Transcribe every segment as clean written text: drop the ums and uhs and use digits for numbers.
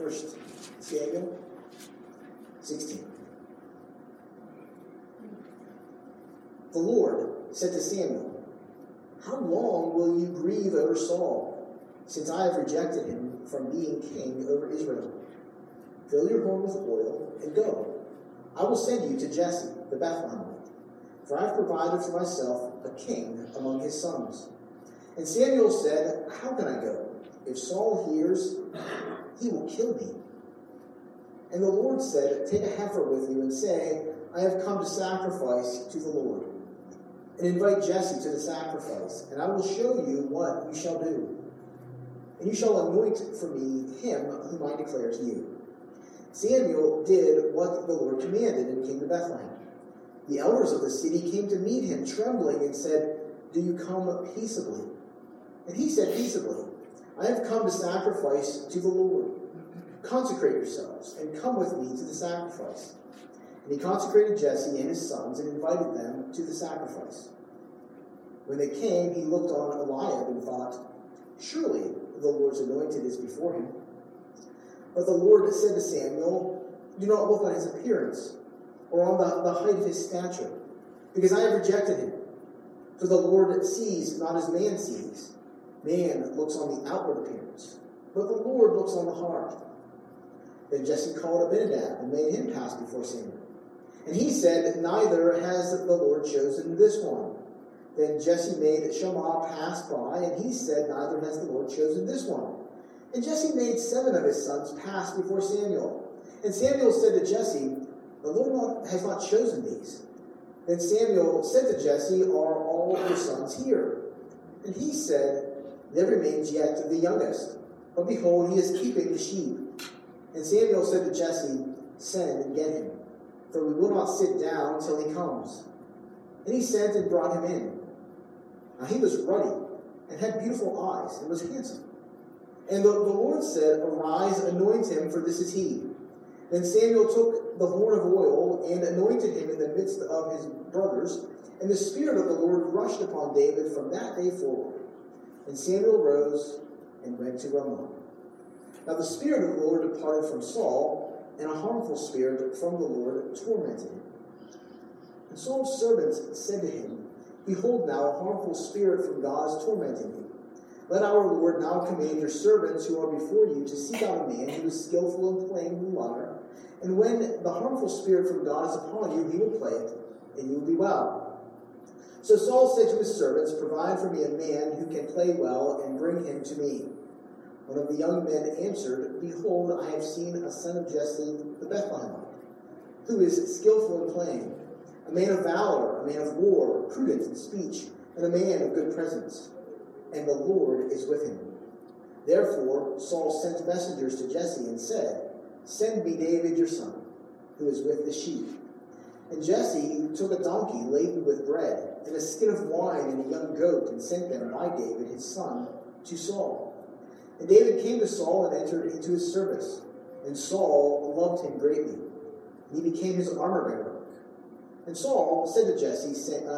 1 Samuel 16. The Lord said to Samuel, "How long will you grieve over Saul, since I have rejected him from being king over Israel? Fill your horn with oil and go. I will send you to Jesse the Bethlehemite, for I have provided for myself a king among his sons." And Samuel said, "How can I go? If Saul hears, he will kill me." And the Lord said, "Take a heifer with you and say, I have come to sacrifice to the Lord. And invite Jesse to the sacrifice, and I will show you what you shall do. And you shall anoint for me him whom I declare to you." Samuel did what the Lord commanded and came to Bethlehem. The elders of the city came to meet him, trembling, and said, "Do you come peaceably?" And he said peaceably, "I have come to sacrifice to the Lord. Consecrate yourselves, and come with me to the sacrifice." And he consecrated Jesse and his sons and invited them to the sacrifice. When they came, he looked on Eliab and thought, "Surely the Lord's anointed is before him." But the Lord said to Samuel, "Do not look on his appearance or on the height of his stature, because I have rejected him. For the Lord sees not as man sees. Man looks on the outward appearance, but the Lord looks on the heart." Then Jesse called Abinadab and made him pass before Samuel. And he said, "Neither has the Lord chosen this one." Then Jesse made Shammah pass by, and he said, "Neither has the Lord chosen this one." And Jesse made 7 of his sons pass before Samuel. And Samuel said to Jesse, "The Lord has not chosen these." Then Samuel said to Jesse, "Are all your sons here?" And he said, "There remains yet the youngest, but behold, he is keeping the sheep." And Samuel said to Jesse, "Send and get him, for we will not sit down till he comes." And he sent and brought him in. Now he was ruddy and had beautiful eyes and was handsome. And the Lord said, "Arise, anoint him, for this is he." Then Samuel took the horn of oil and anointed him in the midst of his brothers. And the Spirit of the Lord rushed upon David from that day forward. And Samuel rose and went to Ramah. Now the Spirit of the Lord departed from Saul, and a harmful spirit from the Lord tormented him. And Saul's servants said to him, "Behold now, a harmful spirit from God is tormenting you. Let our Lord now command your servants who are before you to seek out a man who is skillful in playing the lyre. And when the harmful spirit from God is upon you, he will play it, and you will be well." So Saul said to his servants, "Provide for me a man who can play well, and bring him to me." One of the young men answered, "Behold, I have seen a son of Jesse the Bethlehemite, who is skillful in playing, a man of valor, a man of war, prudent in speech, and a man of good presence. And the Lord is with him." Therefore Saul sent messengers to Jesse and said, "Send me David your son, who is with the sheep." And Jesse took a donkey laden with bread, and a skin of wine, and a young goat, and sent them by David his son to Saul. And David came to Saul and entered into his service. And Saul loved him greatly. And he became his armor-bearer. And Saul sent to Jesse,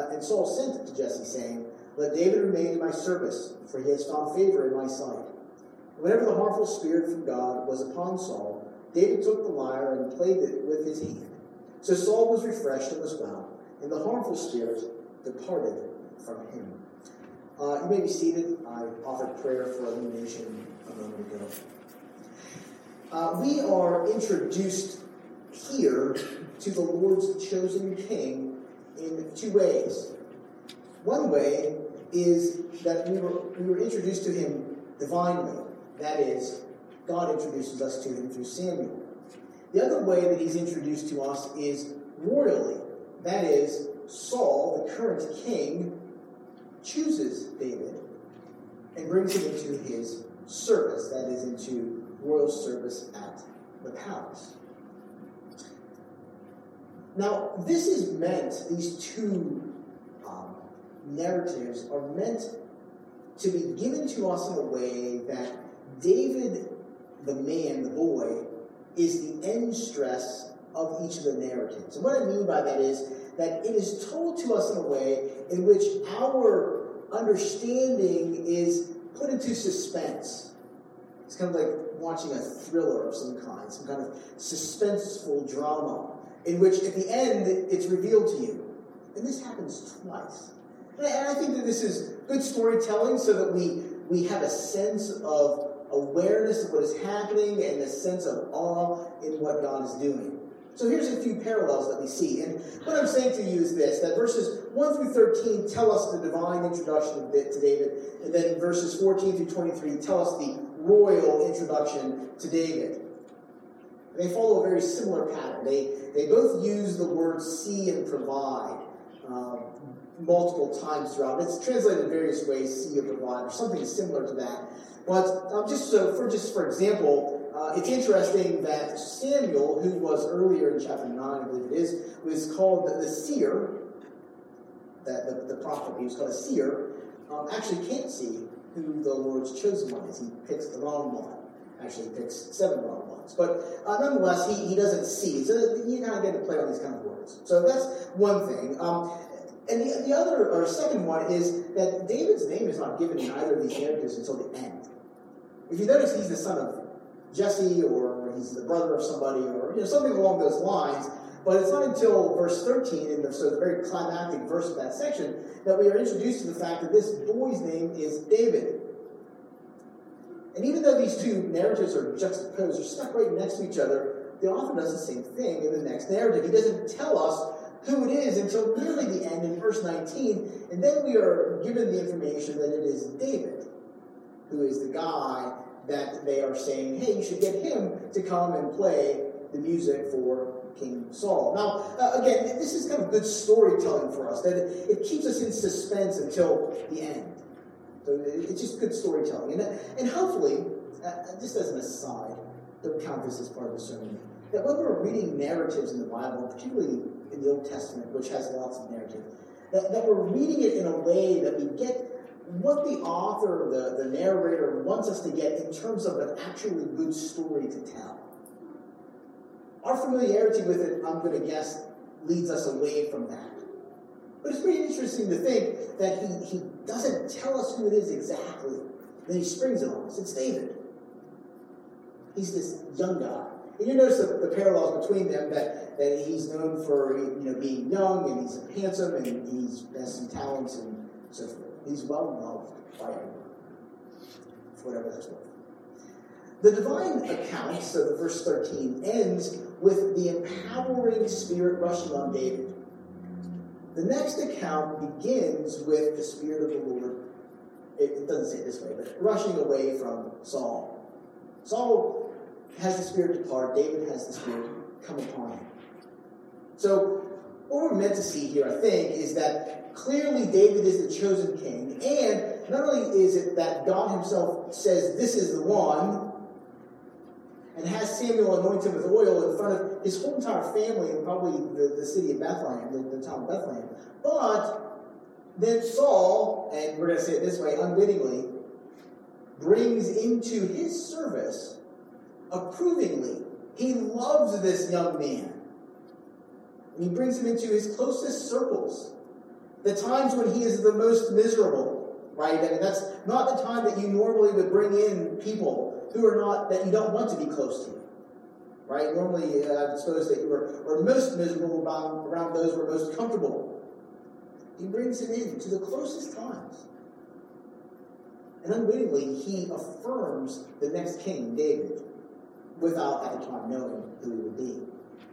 saying, "Let David remain in my service, for he has found favor in my sight." And whenever the harmful spirit from God was upon Saul, David took the lyre and played it with his hand. So Saul was refreshed and was well, and the harmful spirit departed from him. You may be seated. I offered prayer for illumination a moment ago. We are introduced here to the Lord's chosen king in 2 ways. One way is that we were introduced to him divinely. That is, God introduces us to him through Samuel. The other way that he's introduced to us is royally. That is, Saul, the current king, chooses David and brings him into his service, that is, into royal service at the palace. Now, this is meant, these 2 narratives are meant to be given to us in a way that David, the man, the boy, is the end stress of each of the narratives. And what I mean by that is that it is told to us in a way in which our understanding is put into suspense. It's kind of like watching a thriller of some kind of suspenseful drama, in which at the end it's revealed to you. And this happens twice. And I think that this is good storytelling so that we have a sense of awareness of what is happening and a sense of awe in what God is doing. So here's a few parallels that we see. And what I'm saying to you is this, that verses 1 through 13 tell us the divine introduction to David, and then verses 14 through 23 tell us the royal introduction to David. And they follow a very similar pattern. They both use the word see and provide multiple times throughout. It's translated in various ways, see or provide, or something similar to that. But just for example, it's interesting that Samuel, who was earlier in chapter 9, I believe it is, was called the seer, the prophet, he was called a seer, actually can't see who the Lord's chosen one is. He picks the wrong one. Actually, he picks 7 wrong ones. But nonetheless, he doesn't see. So you kind of get to play on these kind of words. So that's one thing. And the other, or second one, is that David's name is not given in either of these narratives until the end. If you notice, he's the son of Jesse, or he's the brother of somebody, or something along those lines. But it's not until verse 13, so the very climactic verse of that section, that we are introduced to the fact that this boy's name is David. And even though these two narratives are juxtaposed, or stuck right next to each other, the author does the same thing in the next narrative. He doesn't tell us who it is until nearly the end in verse 19, and then we are given the information that it is David, who is the guy that they are saying, hey, you should get him to come and play the music for King Saul. Now, again, this is kind of good storytelling for us, that it keeps us in suspense until the end. So it's just good storytelling. And hopefully, just as an aside, don't count this as part of the sermon, that when we're reading narratives in the Bible, particularly in the Old Testament, which has lots of narrative, that we're reading it in a way that we get what the author, the narrator, wants us to get in terms of an actually good story to tell. Our familiarity with it, I'm going to guess, leads us away from that. But it's pretty interesting to think that he doesn't tell us who it is exactly. Then he springs it on us. It's David. He's this young guy. And you notice the parallels between them, that he's known for being young, and he's handsome, and he has some talents, and so forth. He's well loved by everyone, for whatever that's worth. The divine account, so the verse 13, ends with the empowering spirit rushing on David. The next account begins with the Spirit of the Lord, it doesn't say it this way, but rushing away from Saul. Saul has the Spirit depart, David has the Spirit come upon him. So, what we're meant to see here, I think, is that clearly David is the chosen king, and not only is it that God himself says, this is the one, and has Samuel anoint him with oil in front of his whole entire family and probably the city of Bethlehem, the town of Bethlehem. But then Saul, and we're going to say it this way, unwittingly, brings into his service approvingly. He loves this young man. And he brings him into his closest circles. The times when he is the most miserable, right? I mean, that's not the time that you normally would bring in people who are not, that you don't want to be close to, right? Normally, I suppose that you are most miserable around those who are most comfortable. He brings him in to the closest times. And unwittingly, he affirms the next king, David, without at the time knowing who he would be.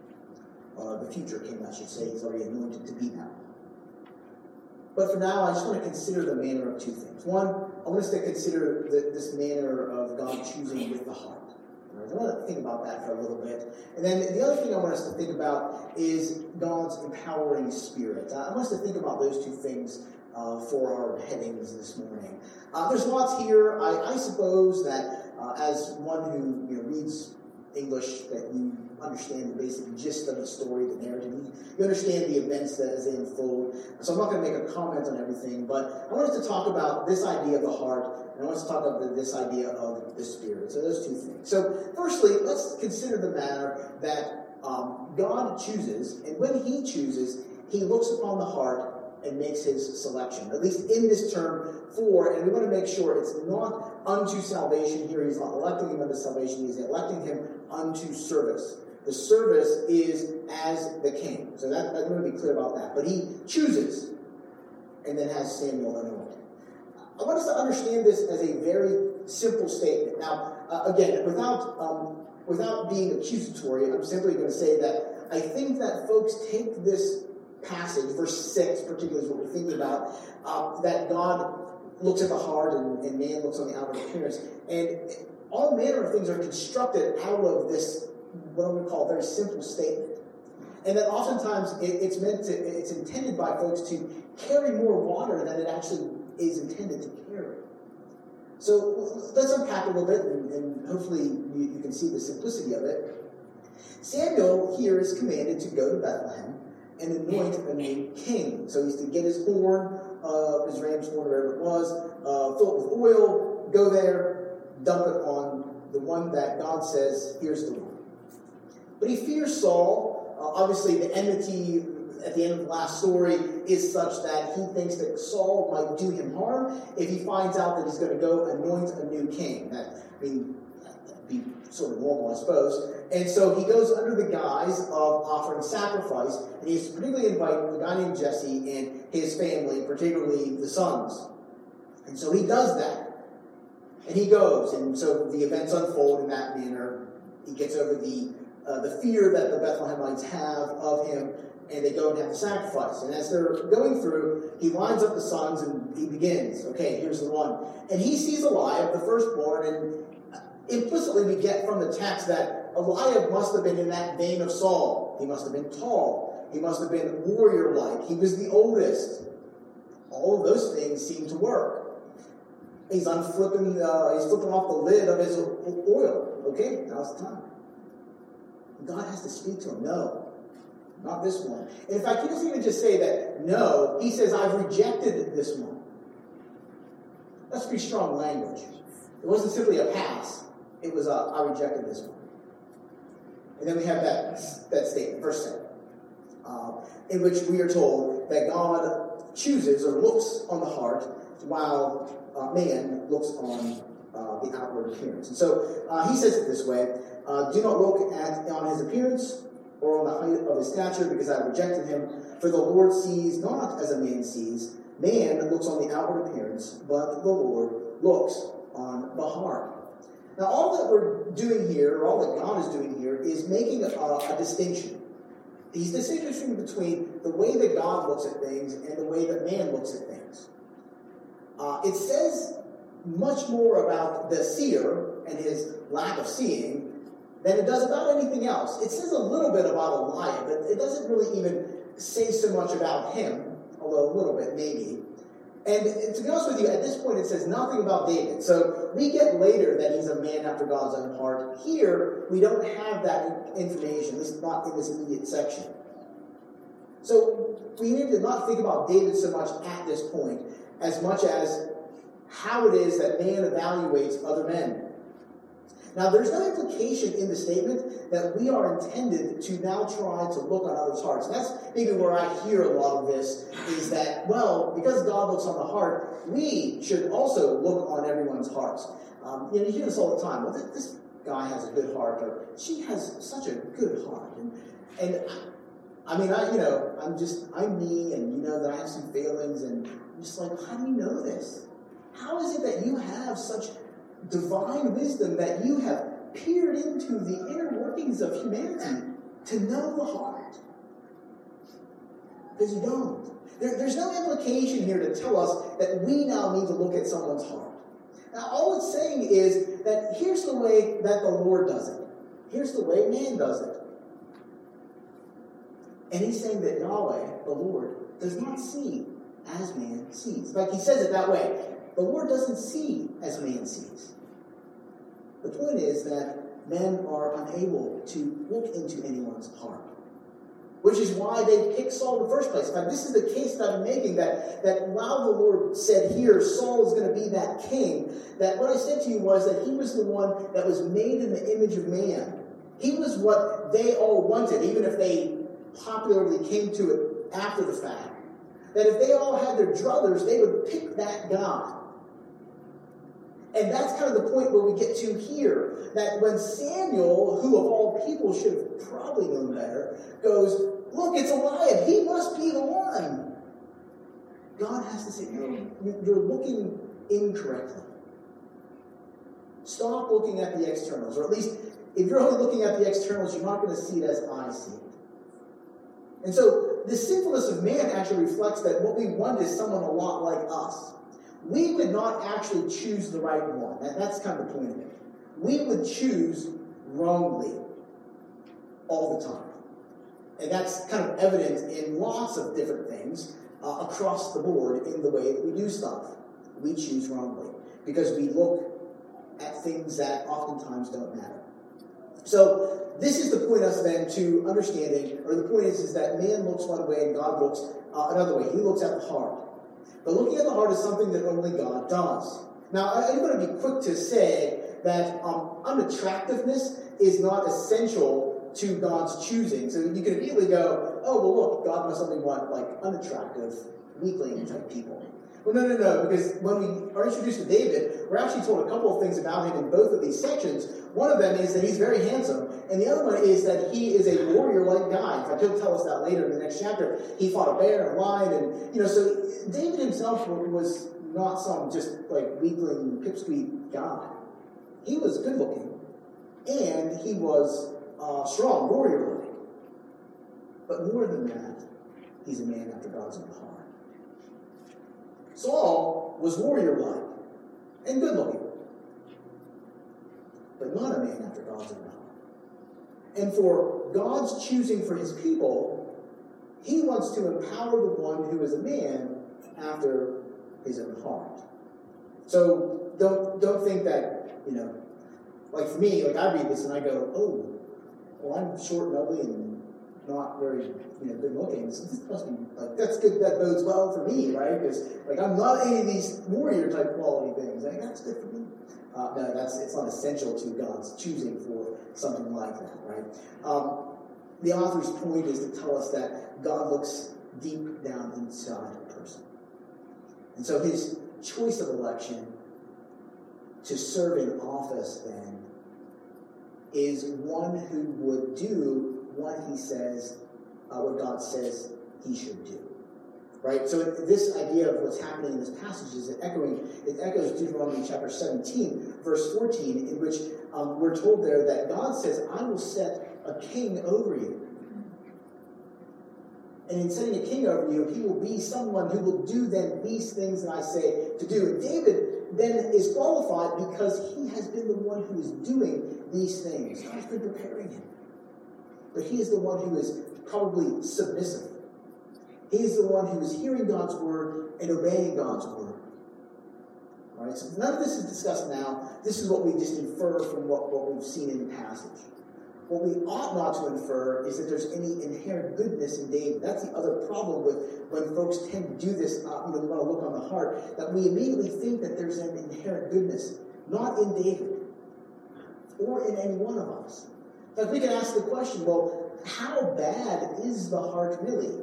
The future king, I should say. He's already anointed to be now. But for now, I just want to consider the manner of two things. One, I want us to consider this manner of God choosing with the heart. Right? I want to think about that for a little bit. And then the other thing I want us to think about is God's empowering spirit. I want us to think about those two things for our headings this morning. There's lots here. I suppose that as one who reads English, that you understand the basic gist of the story, the narrative. You understand the events as they unfold. So I'm not going to make a comment on everything, but I want us to talk about this idea of the heart, and I want us to talk about this idea of the spirit. So those two things. So firstly, let's consider the manner that God chooses, and when he chooses, he looks upon the heart and makes his selection, at least in this term for, and we want to make sure it's not unto salvation here. He's not electing him unto salvation. He's electing him unto service. The service is as the king. So that I'm going to be clear about that. But he chooses and then has Samuel anoint. I want us to understand this as a very simple statement. Now, again, without being accusatory, I'm simply going to say that I think that folks take this passage, verse 6 particularly is what we're thinking about, that God looks at the heart and man looks on the outward appearance. And all manner of things are constructed out of this, what I'm going to call a very simple statement. And that oftentimes it's intended by folks to carry more water than it actually is intended to carry. So let's unpack a little bit, and hopefully you can see the simplicity of it. Samuel here is commanded to go to Bethlehem and anoint a new king. So he's to get his horn, his ram's horn, whatever it was, fill it with oil, go there, dump it on the one that God says, here's the one. But he fears Saul. Obviously, the enmity at the end of the last story is such that he thinks that Saul might do him harm if he finds out that he's going to go anoint a new king. That'd be sort of normal, I suppose. And so he goes under the guise of offering sacrifice, and he's particularly inviting a guy named Jesse and his family, particularly the sons. And so he does that. And he goes, and so the events unfold in that manner. He gets over the fear that the Bethlehemites have of him, and they go and have the sacrifice. And as they're going through, he lines up the sons, and he begins. Okay, here's the one. And he sees Eliab, the firstborn, and implicitly we get from the text that Eliab must have been in that vein of Saul. He must have been tall. He must have been warrior-like. He was the oldest. All of those things seem to work. He's flipping off the lid of his oil. Okay, now's the time. God has to speak to him. No, not this one. And in fact, he doesn't even just say that, no. He says, I've rejected this one. That's pretty strong language. It wasn't simply a pass. It was I rejected this one. And then we have that statement, verse 7, in which we are told that God chooses or looks on the heart while man looks on the outward appearance. And so he says it this way, do not look on his appearance or on the height of his stature, because I have rejected him. For the Lord sees not as a man sees. Man looks on the outward appearance, but the Lord looks on the heart. Now, all that we're doing here, or all that God is doing here, is making a distinction. He's distinguishing between the way that God looks at things and the way that man looks at things. It says much more about the seer and his lack of seeing than it does about anything else. It says a little bit about Eliab, but it doesn't really even say so much about him, although a little bit maybe. And to be honest with you, at this point it says nothing about David. So we get later that he's a man after God's own heart. Here, we don't have that information, at least not in this immediate section. So we need to not think about David so much at this point, as much as how it is that man evaluates other men. Now, there's no implication in the statement that we are intended to now try to look on others' hearts. And that's maybe where I hear a lot of this, is that, well, because God looks on the heart, we should also look on everyone's hearts. You hear this all the time. Well, this guy has a good heart, or she has such a good heart. And I'm me, and you know that I have some failings, and I'm just like, how do you know this? How is it that you have such divine wisdom that you have peered into the inner workings of humanity to know the heart? Because you don't. There's no implication here to tell us that we now need to look at someone's heart. Now, all it's saying is that here's the way that the Lord does it. Here's the way man does it. And he's saying that Yahweh, the Lord, does not see as man sees. In fact, he says it that way. The Lord doesn't see as man sees. The point is that men are unable to look into anyone's heart, which is why they picked Saul in the first place. In fact, this is the case that I'm making, that while the Lord said here, Saul is going to be that king, that what I said to you was that he was the one that was made in the image of man. He was what they all wanted, even if they popularly came to it after the fact. that if they all had their druthers, they would pick that guy. And that's kind of the point where we get to here, that when Samuel, who of all people should have probably known better, goes, look, it's Eliab, he must be the one. God has to say, no, you're looking incorrectly. Stop looking at the externals, or at least if you're only looking at the externals, you're not going to see it as I see it. And so the sinfulness of man actually reflects that what we want is someone a lot like us. We would not actually choose the right one. That's kind of the point of it. We would choose wrongly all the time. And that's kind of evident in lots of different things across the board in the way that we do stuff. We choose wrongly because we look at things that oftentimes don't matter. So this is the point us then to understanding, or the point is that man looks one way and God looks another way. He looks at the heart. But looking at the heart is something that only God does. Now, I'm going to be quick to say that unattractiveness is not essential to God's choosing. So you can immediately go, oh, well, look, God must only want, like, unattractive, weakling type people. Well, no, because when we are introduced to David, we're actually told a couple of things about him in both of these sections. One of them is that he's very handsome, and the other one is that he is a warrior-like guy. In fact, he'll tell us that later in the next chapter. He fought a bear and a lion, and, so David himself was not some just, like, weakling, pipsqueak guy. He was good-looking, and he was strong, warrior-like. But more than that, he's a man after God's own heart. Saul was warrior-like and good-looking, but not a man after God's own heart. And for God's choosing for his people, he wants to empower the one who is a man after his own heart. So don't think that, like for me, like I read this and I go, oh, well, I'm short and ugly and not very, good looking. So this must be, like, that's good, that bodes well for me, right? Because, like, I'm not any of these warrior type quality things. Like, that's good for me. No, it's not essential to God's choosing for something like that, right? The author's point is to tell us that God looks deep down inside a person. And so his choice of election to serve in office, then, is one who would do what he says, what God says he should do. Right? So this idea of what's happening in this passage is it echoes Deuteronomy chapter 17, verse 14, in which we're told there that God says, I will set a king over you. And in setting a king over you, he will be someone who will do then these things that I say to do. And David then is qualified because he has been the one who is doing these things. God has been preparing him. But he is the one who is probably submissive. He is the one who is hearing God's word and obeying God's word. All right, so none of this is discussed now. This is what we just infer from what we've seen in the passage. What we ought not to infer is that there's any inherent goodness in David. That's the other problem with when folks tend to do this, we want to look on the heart, that we immediately think that there's an inherent goodness, not in David or in any one of us. In fact, we can ask the question, well, how bad is the heart really?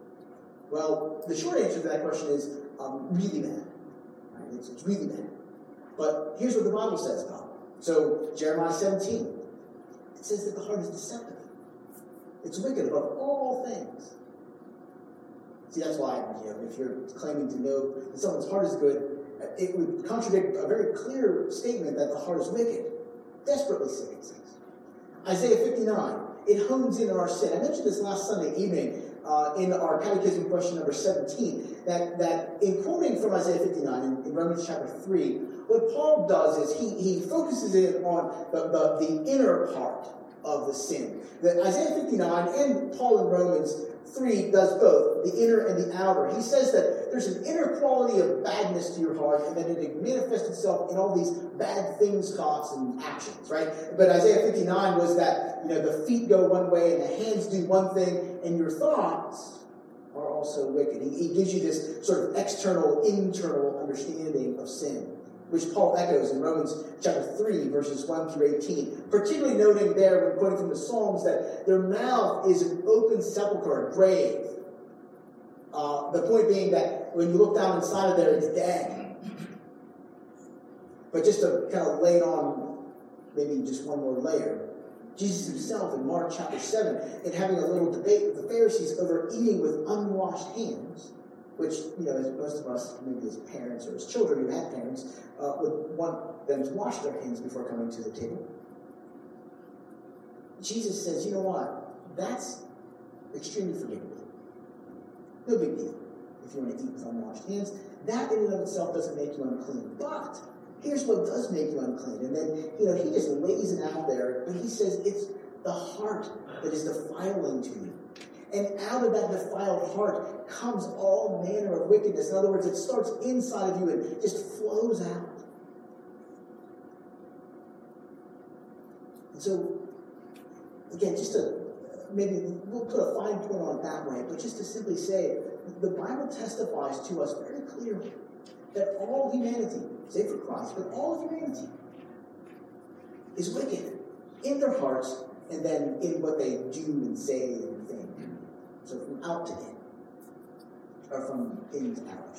Well, the short answer to that question is really bad. Right? It's really bad. But here's what the Bible says about it. So, Jeremiah 17, it says that the heart is deceptive. It's wicked above all things. See, that's why, if you're claiming to know that someone's heart is good, it would contradict a very clear statement that the heart is wicked. Desperately sick, it says. Isaiah 59, it hones in on our sin. I mentioned this last Sunday evening in our catechism question number 17, that in quoting from Isaiah 59 in Romans chapter 3, what Paul does is he focuses in on the inner part of the sin. That Isaiah 59 and Paul in Romans 3 does both, the inner and the outer. He says that there's an inner quality of badness to your heart, and that it manifests itself in all these bad things, thoughts, and actions, right? But Isaiah 59 was that, the feet go one way and the hands do one thing, and your thoughts are also wicked. He gives you this sort of external, internal understanding of sin, which Paul echoes in Romans chapter 3, verses 1 through 18. Particularly noting there, when quoting from the Psalms, that their mouth is an open sepulchre, a grave. The point being that when you look down inside of there, it's dead. But just to kind of lay it on maybe just one more layer, Jesus himself in Mark chapter 7, in having a little debate with the Pharisees over eating with unwashed hands, which, as most of us, maybe as parents or as children who had parents, would want them to wash their hands before coming to the table. Jesus says, you know what? That's extremely forgivable. No big deal if you want to eat with unwashed hands. That in and of itself doesn't make you unclean. But here's what does make you unclean. And then, he just lays it out there. But he says it's the heart that is defiling to you. And out of that defiled heart comes all manner of wickedness. In other words, it starts inside of you and just flows out. And so, again, just to maybe we'll put a fine point on it that way, but just to simply say, the Bible testifies to us very clearly that all humanity, save for Christ, but all of humanity is wicked in their hearts and then in what they do and say and think. So from out to in, or from in to out.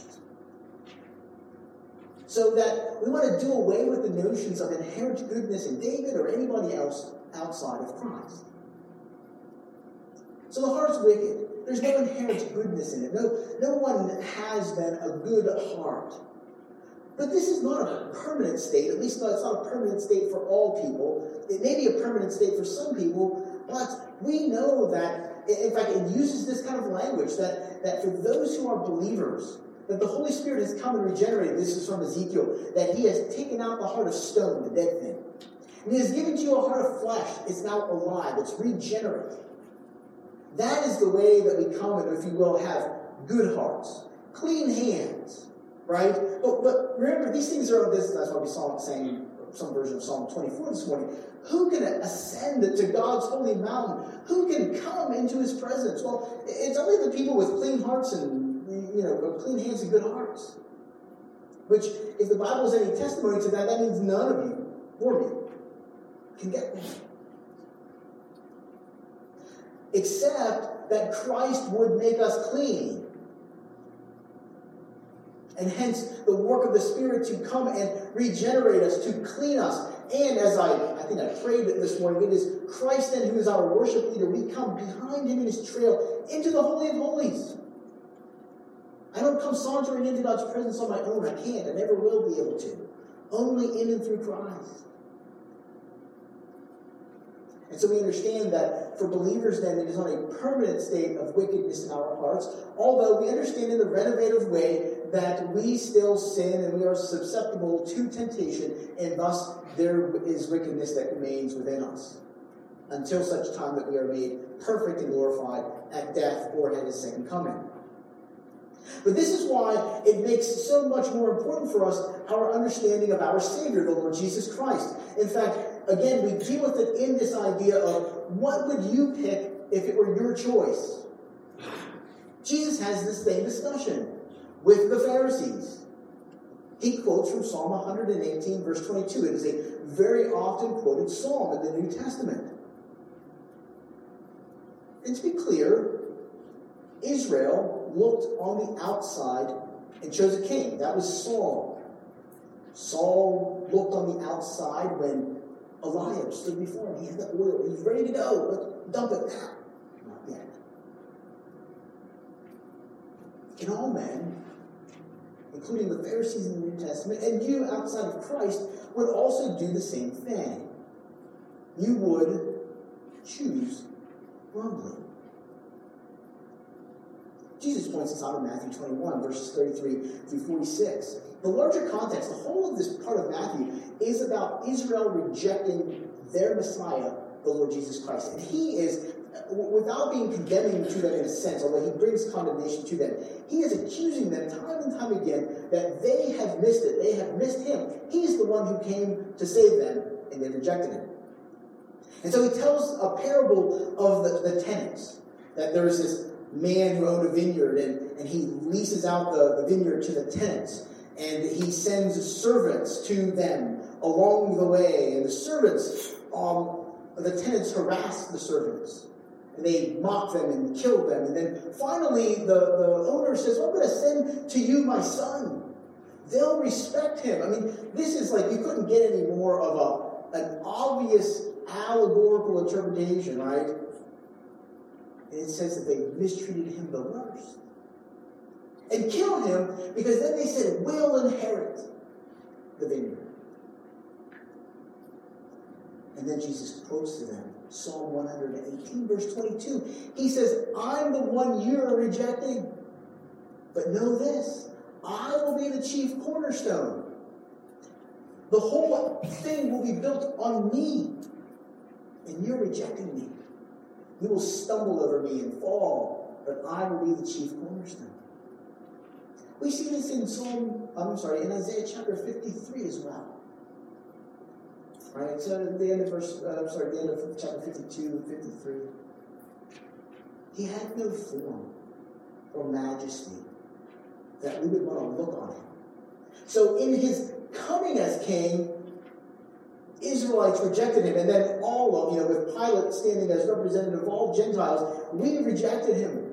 So that we want to do away with the notions of inherent goodness in David or anybody else outside of Christ. So the heart's wicked. There's no inherent goodness in it. No one has then a good heart. But this is not a permanent state. At least it's not a permanent state for all people. It may be a permanent state for some people, but we know that, in fact, it uses this kind of language that for those who are believers, that the Holy Spirit has come and regenerated. This is from Ezekiel, that he has taken out the heart of stone, the dead thing. And he has given to you a heart of flesh. It's now alive. It's regenerated. That is the way that we come and, if you will, have good hearts, clean hands, right? But remember, these things are, that's why we saw it saying some version of Psalm 24 this morning. Who can ascend to God's holy mountain? Who can come into his presence? Well, it's only the people with clean hearts and, clean hands and good hearts. Which, if the Bible is any testimony to that, that means none of you, or me, can get there. Except that Christ would make us clean. And hence, the work of the Spirit to come and regenerate us, to clean us. And as I think I prayed this morning, it is Christ then who is our worship leader. We come behind him in his trail into the Holy of Holies. I don't come sauntering into God's presence on my own. I can't. I never will be able to. Only in and through Christ. And so we understand that for believers then, it is not a permanent state of wickedness in our hearts, although we understand in the renovative way that we still sin and we are susceptible to temptation, and thus there is wickedness that remains within us until such time that we are made perfect and glorified at death or at his second coming. But this is why it makes so much more important for us our understanding of our Savior, the Lord Jesus Christ. In fact, again, we deal with it in this idea of what would you pick if it were your choice? Jesus has this same discussion with the Pharisees. He quotes from Psalm 118, verse 22. It is a very often quoted psalm in the New Testament. And to be clear, Israel looked on the outside and chose a king. That was Saul. Saul looked on the outside when Eliab stood before him. He had the oil. He was ready to go. Let's dump it now. Not yet. And all men, including the Pharisees in the New Testament, and you outside of Christ, would also do the same thing. You would choose wrongly. Jesus points this out in Matthew 21, verses 33 through 46. The larger context, the whole of this part of Matthew, is about Israel rejecting their Messiah, the Lord Jesus Christ. And he is, without being condemning to them in a sense, although he brings condemnation to them, he is accusing them time and time again that they have missed it. They have missed him. He's the one who came to save them, and they rejected him. And so he tells a parable of the tenants, that there is this man who owned a vineyard, and he leases out the vineyard to the tenants, and he sends servants to them along the way, and the servants, the tenants harass the servants, And they mocked them and killed them. And then finally the owner says, well, I'm going to send to you my son. They'll respect him. I mean, this is like, you couldn't get any more of an obvious allegorical interpretation, right? And it says that they mistreated him the worst. And killed him because then they said, we'll inherit the vineyard. And then Jesus quotes to them Psalm 118, verse 22. He says, I'm the one you're rejecting. But know this, I will be the chief cornerstone. The whole thing will be built on me. And you're rejecting me. You will stumble over me and fall, but I will be the chief cornerstone. We see this in in Isaiah chapter 53 as well. Right, so at the end of the end of chapter 52, 53. He had no form or majesty that we would want to look on him. So in his coming as king, Israelites rejected him, and then all of, with Pilate standing as representative of all Gentiles, we rejected him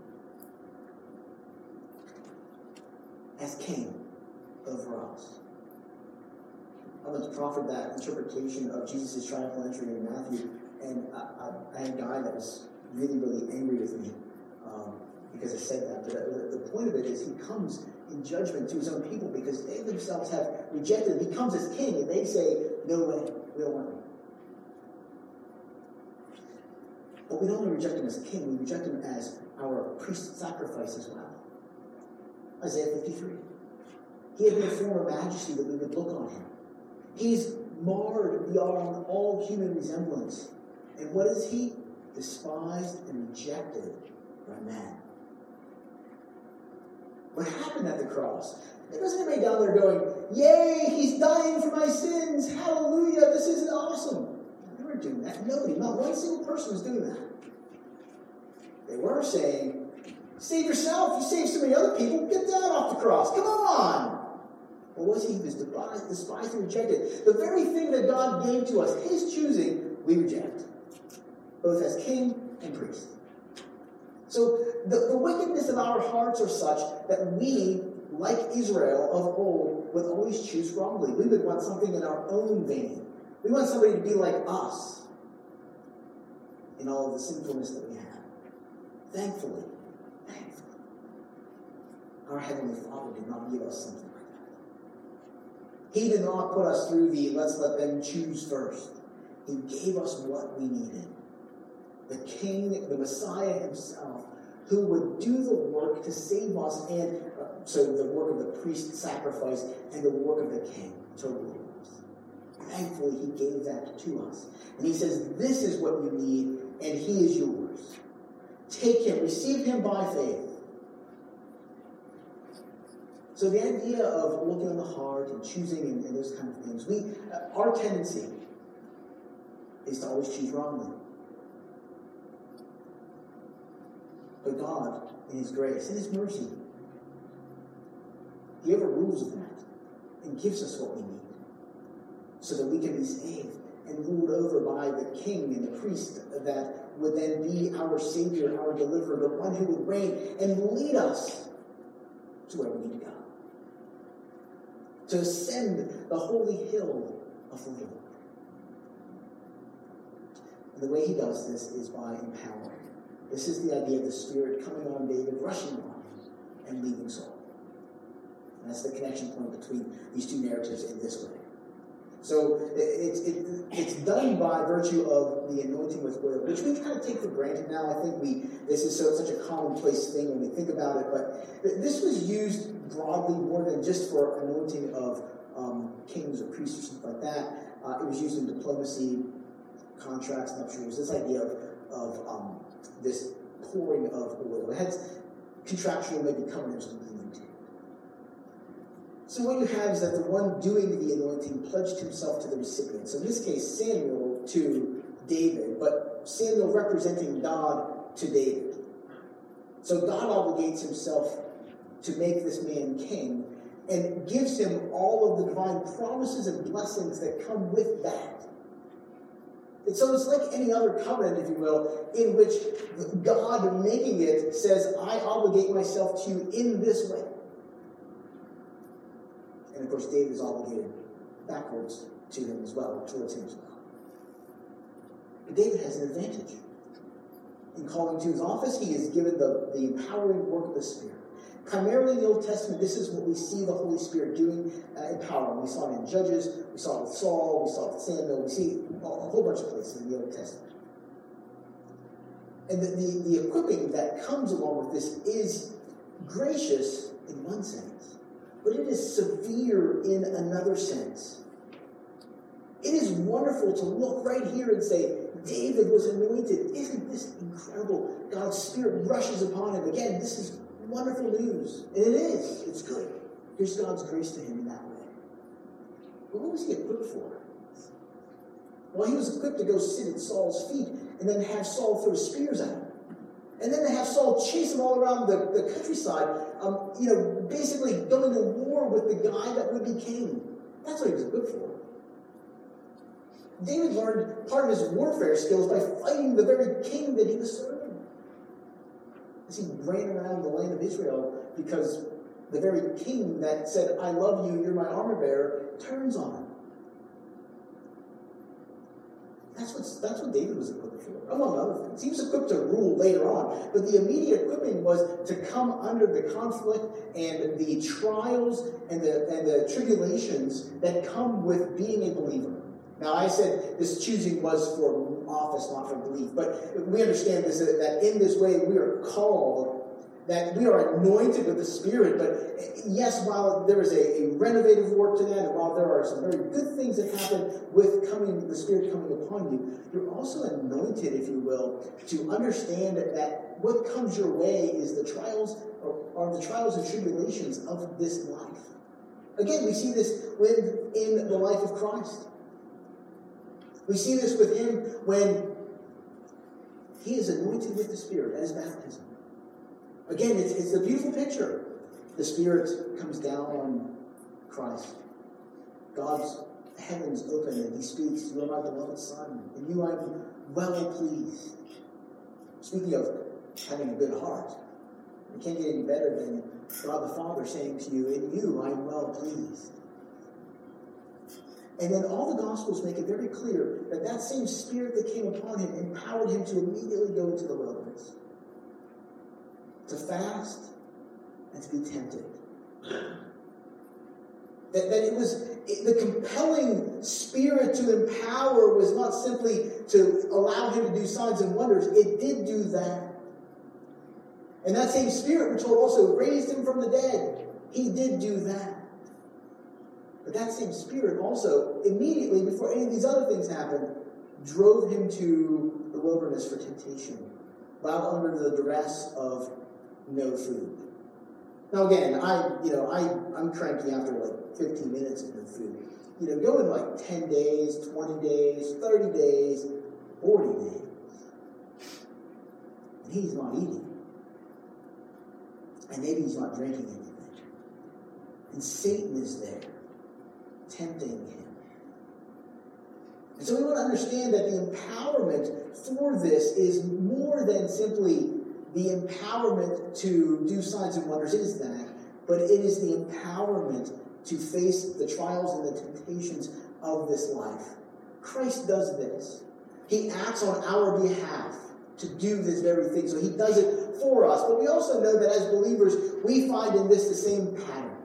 as king over us. I went to proffer that interpretation of Jesus' triumphal entry in Matthew, and I had a guy that was really, really angry with me because I said that. But the point of it is he comes in judgment to his own people because they themselves have rejected him. He comes as king, and they say, no way, we don't want him. But we don't only reject him as king, we reject him as our priest sacrifice as well. Isaiah 53. He had no form of majesty that we would look on him. He's marred beyond all human resemblance. And what is he? Despised and rejected by man. What happened at the cross? There wasn't anybody down there going, yay, he's dying for my sins. Hallelujah, this is awesome. They weren't doing that. Nobody, not one single person was doing that. They were saying, save yourself. You saved so many other people. Get down off the cross. Come on. Or was he? He was despised and rejected. The very thing that God gave to us, his choosing, we reject. Both as king and priest. So the wickedness of our hearts are such that we, like Israel of old, would always choose wrongly. We would want something in our own vein. We want somebody to be like us in all of the sinfulness that we have. Thankfully, our Heavenly Father did not give us something like that. He did not put us through the let's let them choose first. He gave us what we needed. The King, the Messiah himself, who would do the work to save us, and so the work of the priest sacrifice and the work of the King to rule us. Thankfully, he gave that to us. And he says, this is what you need, and he is yours. Take him, receive him by faith. So the idea of looking on the heart and choosing and those kind of things, our tendency is to always choose wrongly. But God, in his grace, in his mercy, he overrules that and gives us what we need so that we can be saved and ruled over by the king and the priest that would then be our Savior, our deliverer, the one who would reign and lead us to where we need to go. To ascend the holy hill of the Lord. And the way he does this is by empowering. This is the idea of the Spirit coming on David, rushing on him, and leaving Saul. And that's the connection point between these two narratives in this way. So it's done by virtue of the anointing with oil, which we kind of take for granted now. I think this is such a commonplace thing when we think about it. But this was used broadly more than just for anointing of kings or priests or something like that. It was used in diplomacy, contracts, nuptials. This idea of this pouring of oil. It had contractual maybe covenants with the anointing. So what you have is that the one doing the anointing pledged himself to the recipient. So in this case, Samuel to David, but Samuel representing God to David. So God obligates himself to make this man king and gives him all of the divine promises and blessings that come with that. And so it's like any other covenant, if you will, in which God making it says, I obligate myself to you in this way. And of course, David is obligated backwards to him as well, towards him as well. But David has an advantage. In calling to his office, he is given the empowering work of the Spirit. Primarily in the Old Testament, this is what we see the Holy Spirit doing, empowering. We saw it in Judges, we saw it with Saul, we saw it with Samuel, we see it a whole bunch of places in the Old Testament. And the equipping that comes along with this is gracious in one sense, but it is severe in another sense. It is wonderful to look right here and say, David was anointed. Isn't this incredible? God's Spirit rushes upon him. Again, this is wonderful news. And it is. It's good. Here's God's grace to him in that way. But what was he equipped for? Well, he was equipped to go sit at Saul's feet and then have Saul throw spears at him. And then to have Saul chase him all around the countryside, basically going to war with the guy that would be king. That's what he was equipped for. David learned part of his warfare skills by fighting the very king that he was serving. As he ran around the land of Israel because the very king that said, I love you, you're my armor bearer, turns on him. That's what David was equipped for, among other things. He was equipped to rule later on, but the immediate equipping was to come under the conflict and the trials and the tribulations that come with being a believer. Now, I said this choosing was for office, not for belief. But we understand this, that in this way we are called, that we are anointed with the Spirit. But yes, while there is a renovative work to that, and while there are some very good things that happen with the Spirit coming upon you, you're also anointed, if you will, to understand that what comes your way is the trials and tribulations of this life. Again, we see this in the life of Christ. We see this with him when he is anointed with the Spirit at his baptism. Again, it's a beautiful picture. The Spirit comes down on Christ. God's heavens open and he speaks, you are my beloved Son, and you I am well pleased. Speaking of having a good heart, it can't get any better than God the Father saying to you, in you I am well pleased. And then all the Gospels make it very clear that that same Spirit that came upon him empowered him to immediately go into the wilderness, to fast and to be tempted. That it was the compelling Spirit to empower was not simply to allow him to do signs and wonders. It did do that. And that same Spirit, we're told, also raised him from the dead. He did do that. But that same Spirit also, immediately before any of these other things happened, drove him to the wilderness for temptation, while under the duress of no food. Now again, I'm cranky after like 15 minutes of no food. Going like 10 days, 20 days, 30 days, 40 days. And he's not eating. And maybe he's not drinking anything. And Satan is there, tempting him. And so we want to understand that the empowerment for this is more than simply the empowerment to do signs and wonders. It is that, but it is the empowerment to face the trials and the temptations of this life. Christ does this. He acts on our behalf to do this very thing. So he does it for us. But we also know that as believers, we find in this the same pattern.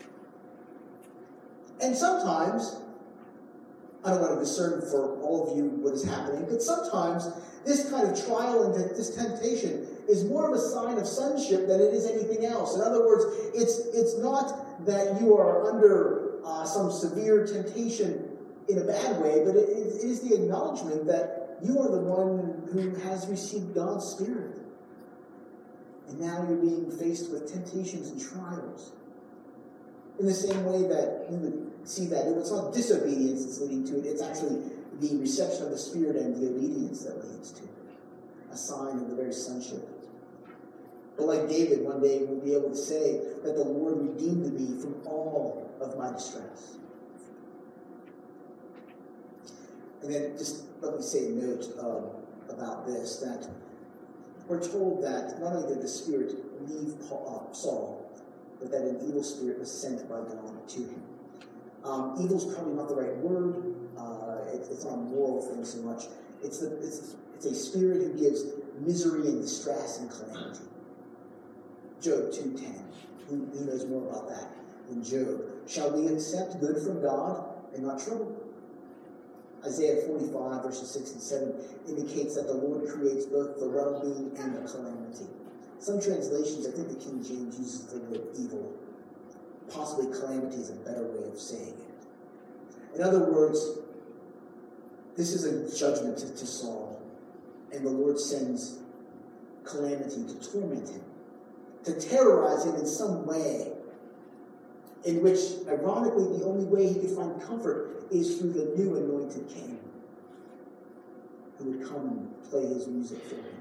And sometimes, I don't want to discern for all of you what is happening, but sometimes this kind of trial and this temptation is more of a sign of sonship than it is anything else. In other words, it's not that you are under some severe temptation in a bad way, but it is the acknowledgement that you are the one who has received God's Spirit. And now you're being faced with temptations and trials. In the same way that you would see that it's not disobedience that's leading to it, it's actually the reception of the Spirit and the obedience that leads to it. A sign of the very sonship. But like David, one day we'll be able to say that the Lord redeemed me from all of my distress. And then just let me say a note about this, that we're told that not only did the Spirit leave Saul, but that an evil spirit was sent by God to him. Evil is probably not the right word. It's not a moral thing so much. It's a spirit who gives misery and distress and calamity. Job 2:10. Who knows more about that than Job? Shall we accept good from God and not trouble? Isaiah 45, verses 6 and 7 indicates that the Lord creates both the well-being and the calamity. Some translations, I think the King James uses the word evil. Possibly calamity is a better way of saying it. In other words, this is a judgment to Saul, and the Lord sends calamity to torment him, to terrorize him in some way, in which, ironically, the only way he could find comfort is through the new anointed king, who would come and play his music for him.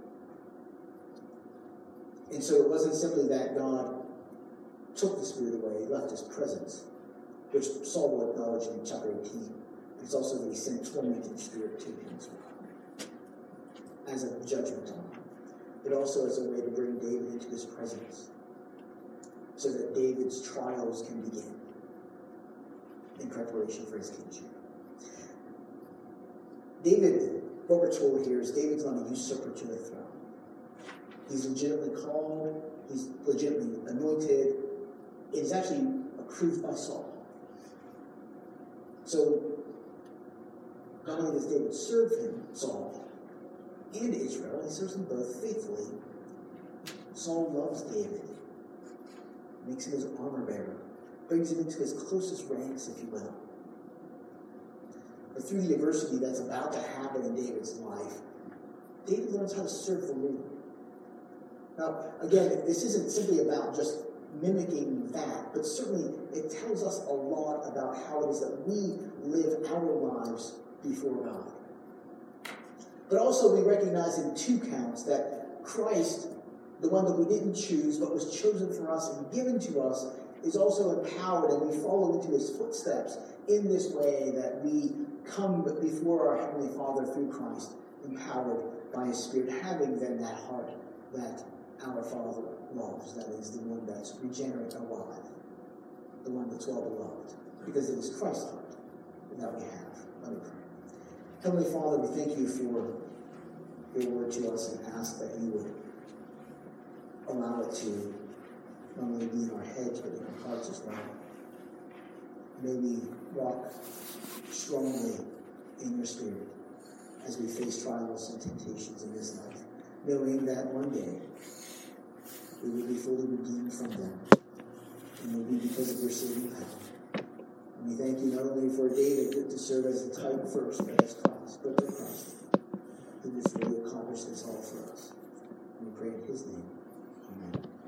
And so it wasn't simply that God took the Spirit away, he left his presence, which Saul will acknowledge in chapter 18. But it's also that he sent tormented spirit to him as well, as a judgment on him, but also as a way to bring David into his presence, so that David's trials can begin in preparation for his kingship. David, what we're told here is David's not a usurper to the throne. He's legitimately called, he's legitimately anointed. It is actually approved by Saul. So, not only does David serve him, Saul, and Israel, he serves them both faithfully. Saul loves David, makes him his armor bearer, brings him into his closest ranks, if you will. But through the adversity that's about to happen in David's life, David learns how to serve the Lord. Now, again, this isn't simply about just mimicking that, but certainly it tells us a lot about how it is that we live our lives before God. But also we recognize in two counts that Christ, the one that we didn't choose but was chosen for us and given to us, is also empowered, and we follow into his footsteps in this way, that we come before our Heavenly Father through Christ, empowered by his Spirit, having then that heart that our Father loves, that is the one that's regenerate and alive, the one that's well beloved, because it is Christ's heart that we have. Let me pray. Heavenly Father, we thank you for your word to us and ask that you would allow it to not only be in our heads but in our hearts as well. May we walk strongly in your Spirit as we face trials and temptations in this life, knowing that one day we will be fully redeemed from them, and it will be because of your saving power. And we thank you not only for David to serve as a type first, but as Christ, who has really accomplished this all for us. And we pray